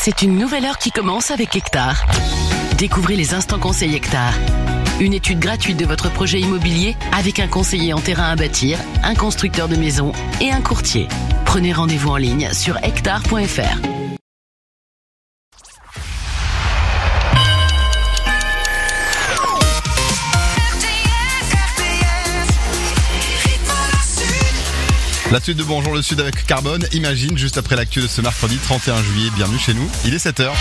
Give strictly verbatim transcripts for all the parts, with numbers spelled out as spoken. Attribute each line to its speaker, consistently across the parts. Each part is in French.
Speaker 1: C'est une nouvelle heure qui commence avec Hectare. Découvrez les instants conseils Hectare. Une étude gratuite de votre projet immobilier avec un conseiller en terrain à bâtir, un constructeur de maisons et un courtier. Prenez rendez-vous en ligne sur hectare point f r.
Speaker 2: La suite de Bonjour le Sud avec Carbone, Imagine, juste après l'actu de ce mercredi trente et un juillet. Bienvenue chez nous, il est sept heures.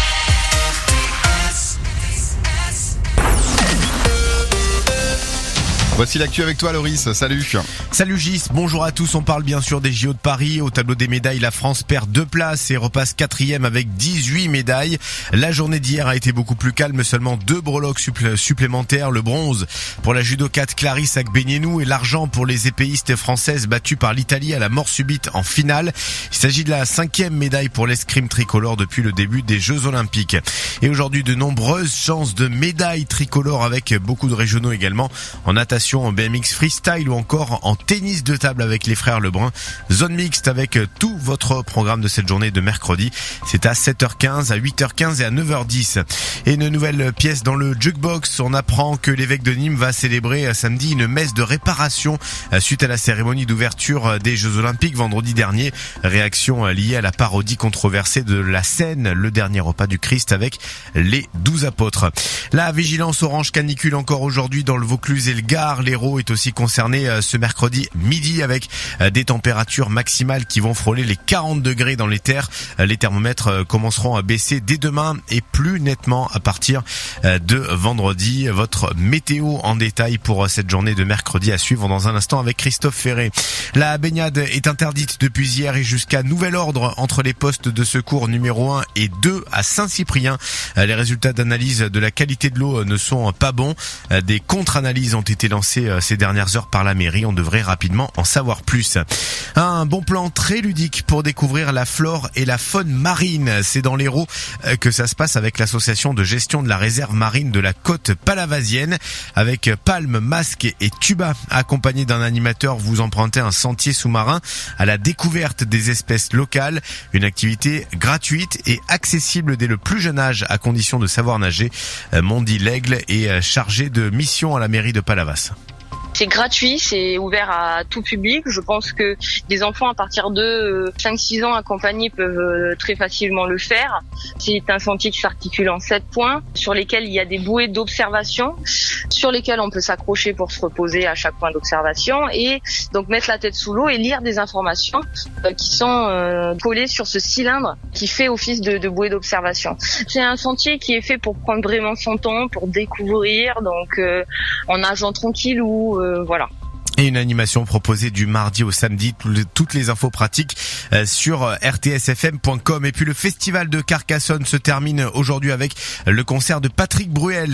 Speaker 2: Voici l'actu avec toi Loris, salut.
Speaker 3: Salut Gis, bonjour à tous, on parle bien sûr des J O de Paris. Au tableau des médailles, la France perd deux places et repasse quatrième avec dix-huit médailles. La journée d'hier a été beaucoup plus calme, seulement deux breloques supplé- supplémentaires. Le bronze pour la judokate Clarisse Agbenienou et l'argent pour les épéistes françaises battues par l'Italie à la mort subite en finale. Il s'agit de la cinquième médaille pour l'escrime tricolore depuis le début des Jeux Olympiques. Et aujourd'hui, de nombreuses chances de médailles tricolores avec beaucoup de régionaux également en natation, en B M X freestyle ou encore en tennis de table avec les frères Lebrun. Zone mixte avec tout votre programme de cette journée de mercredi. C'est à sept heures quinze, à huit heures quinze et à neuf heures dix. Et une nouvelle pièce dans le jukebox. On apprend que l'évêque de Nîmes va célébrer samedi une messe de réparation suite à la cérémonie d'ouverture des Jeux Olympiques vendredi dernier. Réaction liée à la parodie controversée de la scène Le Dernier Repas du Christ avec les douze apôtres. La vigilance orange canicule encore aujourd'hui dans le Vaucluse et le Gard. L'Hérault est aussi concerné ce mercredi midi avec des températures maximales qui vont frôler les quarante degrés dans les terres. Les thermomètres commenceront à baisser dès demain et plus nettement à partir de vendredi. Votre météo en détail pour cette journée de mercredi à suivre dans un instant avec Christophe Ferré. La baignade est interdite depuis hier et jusqu'à nouvel ordre entre les postes de secours numéro un et deux à Saint-Cyprien. Les résultats d'analyse de la qualité de l'eau ne sont pas bons. Des contre-analyses ont été lancées ces dernières heures par la mairie. On devrait rapidement en savoir plus. Un bon plan très ludique pour découvrir la flore et la faune marine. C'est dans l'Hérault que ça se passe avec l'association de gestion de la réserve marine de la côte palavasienne. Avec palmes, masques et tuba. Accompagné d'un animateur, vous empruntez un sentier sous-marin à la découverte des espèces locales. Une activité gratuite et accessible dès le plus jeune âge à condition de savoir nager. Mondi L'Aigle est chargé de mission à la mairie de Palavas.
Speaker 4: C'est gratuit, c'est ouvert à tout public. Je pense que des enfants à partir de cinq six ans accompagnés peuvent très facilement le faire. C'est un sentier qui s'articule en sept points sur lesquels il y a des bouées d'observation sur lesquelles on peut s'accrocher pour se reposer à chaque point d'observation et donc mettre la tête sous l'eau et lire des informations qui sont collées sur ce cylindre qui fait office de, de bouée d'observation. C'est un sentier qui est fait pour prendre vraiment son temps, pour découvrir, donc euh, en nageant tranquille ou euh, voilà.
Speaker 3: Et une animation proposée du mardi au samedi. Toutes les infos pratiques sur r t s f m point com. Et puis le festival de Carcassonne se termine aujourd'hui avec le concert de Patrick Bruel.